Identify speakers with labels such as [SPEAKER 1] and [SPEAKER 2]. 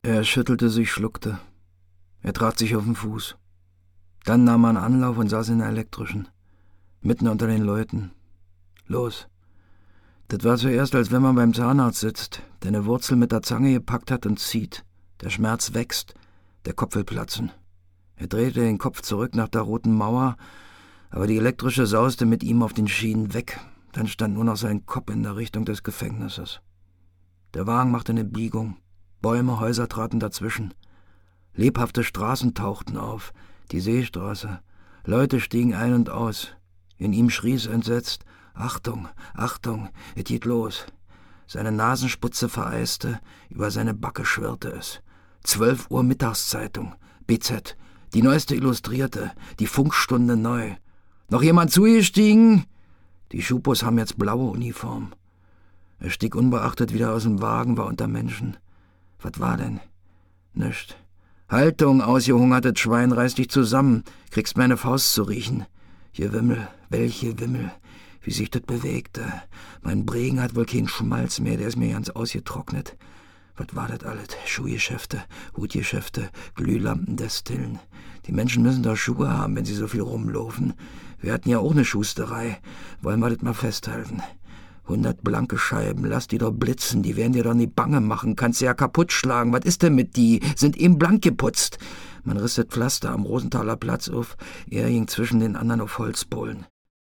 [SPEAKER 1] Er schüttelte sich, schluckte. Er trat sich auf den Fuß. Dann nahm er einen Anlauf und saß in der elektrischen. Mitten unter den Leuten. Los. Das war zuerst, als wenn man beim Zahnarzt sitzt, der eine Wurzel mit der Zange gepackt hat und zieht. Der Schmerz wächst, der Kopf will platzen. Er drehte den Kopf zurück nach der roten Mauer, aber die elektrische sauste mit ihm auf den Schienen weg. Dann stand nur noch sein Kopf in der Richtung des Gefängnisses. Der Wagen machte eine Biegung. Bäume, Häuser traten dazwischen. Lebhafte Straßen tauchten auf, die Seestraße. Leute stiegen ein und aus. In ihm schrie es entsetzt: »Achtung, Achtung, es geht los!« Seine Nasenspitze vereiste, über seine Backe schwirrte es. 12 Uhr Mittagszeitung, BZ, die neueste Illustrierte, die Funkstunde neu. »Noch jemand zugestiegen?« Die Schupos haben jetzt blaue Uniform. Er stieg unbeachtet wieder aus dem Wagen, war unter Menschen. Was war denn? Nischt. »Haltung, ausgehungertes Schwein, reiß dich zusammen, kriegst meine Faust zu riechen. Gewimmel, welche Wimmel, wie sich das bewegte. Mein Bregen hat wohl keinen Schmalz mehr, der ist mir ganz ausgetrocknet. Was war das alles? Schuhgeschäfte, Hutgeschäfte, Glühlampen, Destillen. Die Menschen müssen doch Schuhe haben, wenn sie so viel rumlaufen. Wir hatten ja auch eine Schusterei. Wollen wir das mal festhalten? 100 blanke Scheiben, lass die doch blitzen, die werden dir doch nie bange machen, kannst sie ja kaputt schlagen. Was ist denn mit die? Sind eben blank geputzt.« Man riss das Pflaster am Rosenthaler Platz auf, er ging zwischen den anderen auf Holzbohlen.